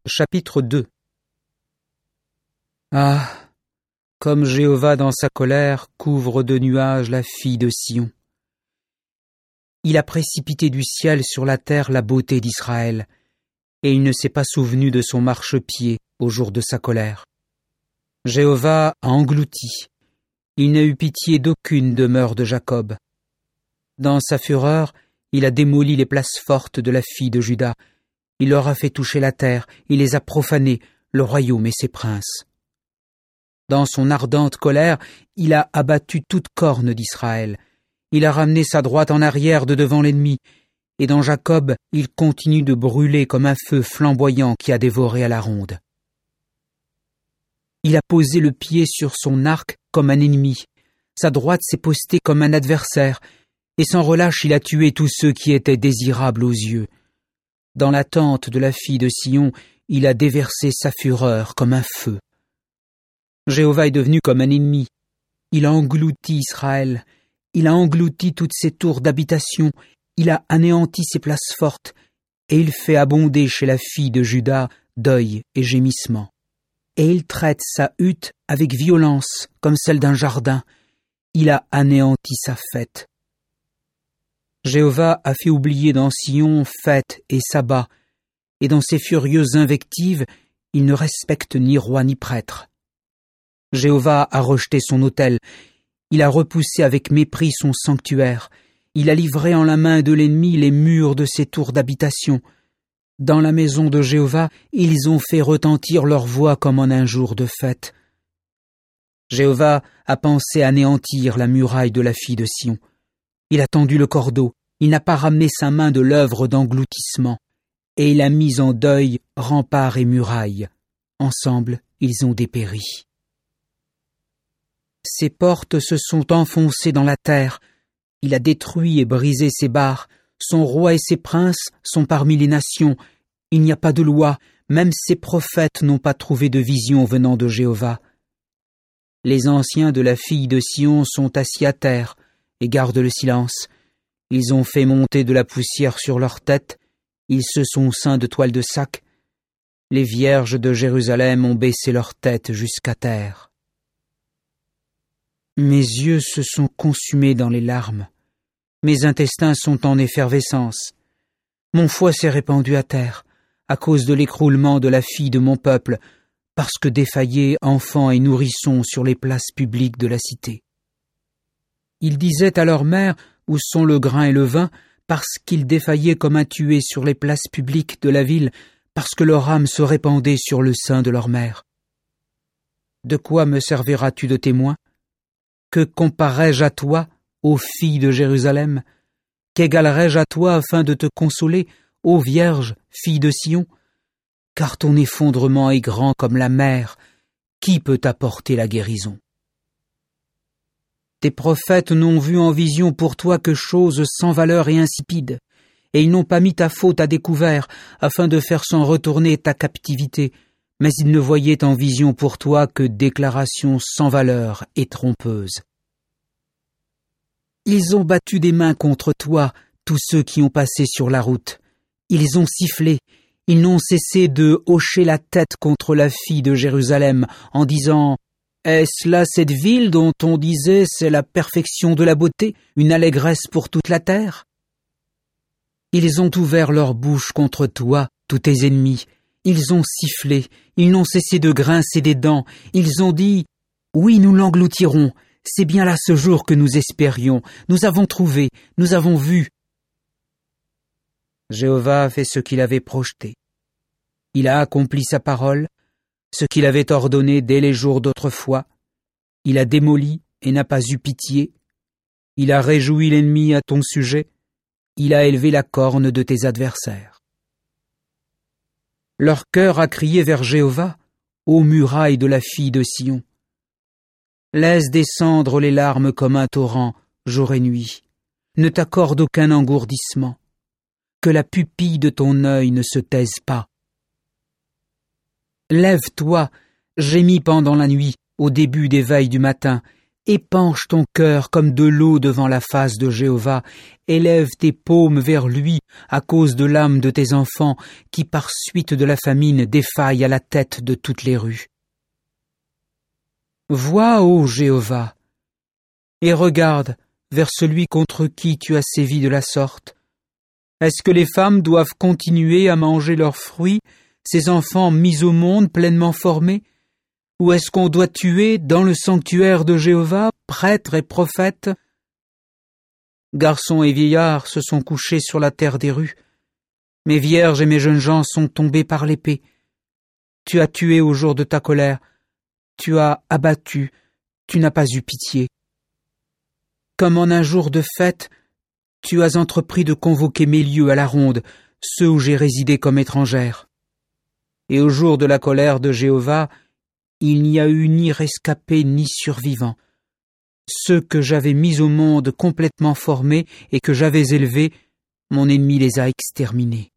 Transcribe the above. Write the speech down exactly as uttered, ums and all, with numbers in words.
Chapitre deux. Ah, comme Jéhovah dans sa colère couvre de nuages la fille de Sion. Il a précipité du ciel sur la terre la beauté d'Israël, et il ne s'est pas souvenu de son marchepied au jour de sa colère. Jéhovah a englouti, il n'a eu pitié d'aucune demeure de Jacob. Dans sa fureur, il a démoli les places fortes de la fille de Juda. Il leur a fait toucher la terre, il les a profanés, le royaume et ses princes. Dans son ardente colère, il a abattu toute corne d'Israël. Il a ramené sa droite en arrière de devant l'ennemi, et dans Jacob, il continue de brûler comme un feu flamboyant qui a dévoré à la ronde. Il a posé le pied sur son arc comme un ennemi. Sa droite s'est postée comme un adversaire, et sans relâche il a tué tous ceux qui étaient désirables aux yeux. Dans la tente de la fille de Sion, il a déversé sa fureur comme un feu. Jéhovah est devenu comme un ennemi. Il a englouti Israël. Il a englouti toutes ses tours d'habitation. Il a anéanti ses places fortes. Et il fait abonder chez la fille de Juda deuil et gémissement. Et il traite sa hutte avec violence, comme celle d'un jardin. Il a anéanti sa fête. Jéhovah a fait oublier dans Sion fête et sabbat, et dans ses furieuses invectives, il ne respecte ni roi ni prêtre. Jéhovah a rejeté son autel, il a repoussé avec mépris son sanctuaire, il a livré en la main de l'ennemi les murs de ses tours d'habitation. Dans la maison de Jéhovah, ils ont fait retentir leur voix comme en un jour de fête. Jéhovah a pensé anéantir la muraille de la fille de Sion. Il a tendu le cordeau, il n'a pas ramené sa main de l'œuvre d'engloutissement, et il a mis en deuil remparts et murailles. Ensemble, ils ont dépéri. Ses portes se sont enfoncées dans la terre, il a détruit et brisé ses barres, son roi et ses princes sont parmi les nations, il n'y a pas de loi, même ses prophètes n'ont pas trouvé de vision venant de Jéhovah. Les anciens de la fille de Sion sont assis à terre et gardent le silence. Ils ont fait monter de la poussière sur leurs têtes, ils se sont ceints de toiles de sac. Les vierges de Jérusalem ont baissé leur tête jusqu'à terre. Mes yeux se sont consumés dans les larmes. Mes intestins sont en effervescence. Mon foie s'est répandu à terre, à cause de l'écroulement de la fille de mon peuple, parce que défaillaient enfants et nourrissons sur les places publiques de la cité. Ils disaient à leur mère, où sont le grain et le vin, parce qu'ils défaillaient comme un tué sur les places publiques de la ville, parce que leur âme se répandait sur le sein de leur mère. De quoi me serviras-tu de témoin? Que comparerai-je à toi, ô fille de Jérusalem? Qu'égalerai-je à toi afin de te consoler, ô Vierge, fille de Sion? Car ton effondrement est grand comme la mer, qui peut t'apporter la guérison? Tes prophètes n'ont vu en vision pour toi que choses sans valeur et insipides, et ils n'ont pas mis ta faute à découvert, afin de faire s'en retourner ta captivité, mais ils ne voyaient en vision pour toi que déclarations sans valeur et trompeuses. Ils ont battu des mains contre toi, tous ceux qui ont passé sur la route. Ils ont sifflé, ils n'ont cessé de hocher la tête contre la fille de Jérusalem, en disant « Est-ce là cette ville dont on disait c'est la perfection de la beauté, une allégresse pour toute la terre ?» Ils ont ouvert leur bouche contre toi, tous tes ennemis. Ils ont sifflé, ils n'ont cessé de grincer des dents. Ils ont dit « Oui, nous l'engloutirons. C'est bien là ce jour que nous espérions. Nous avons trouvé, nous avons vu. » Jéhovah a fait ce qu'il avait projeté. Il a accompli sa parole, ce qu'il avait ordonné dès les jours d'autrefois. Il a démoli et n'a pas eu pitié. Il a réjoui l'ennemi à ton sujet. Il a élevé la corne de tes adversaires. Leur cœur a crié vers Jéhovah, ô muraille de la fille de Sion. Laisse descendre les larmes comme un torrent, jour et nuit. Ne t'accorde aucun engourdissement. Que la pupille de ton œil ne se taise pas. Lève-toi, gémis pendant la nuit, au début des veilles du matin, Épanche ton cœur comme de l'eau devant la face de Jéhovah, élève tes paumes vers lui à cause de l'âme de tes enfants qui par suite de la famine défaillent à la tête de toutes les rues. Vois, ô Jéhovah, et regarde vers celui contre qui tu as sévi de la sorte. Est-ce que les femmes doivent continuer à manger leurs fruits, ces enfants mis au monde pleinement formés? Ou est-ce qu'on doit tuer dans le sanctuaire de Jéhovah, prêtres et prophètes? Garçons et vieillards se sont couchés sur la terre des rues. Mes vierges et mes jeunes gens sont tombés par l'épée. Tu as tué au jour de ta colère. Tu as abattu. Tu n'as pas eu pitié. Comme en un jour de fête, tu as entrepris de convoquer mes lieux à la ronde, ceux où j'ai résidé comme étrangère. Et au jour de la colère de Jéhovah, il n'y a eu ni rescapé ni survivant. Ceux que j'avais mis au monde complètement formés et que j'avais élevés, mon ennemi les a exterminés.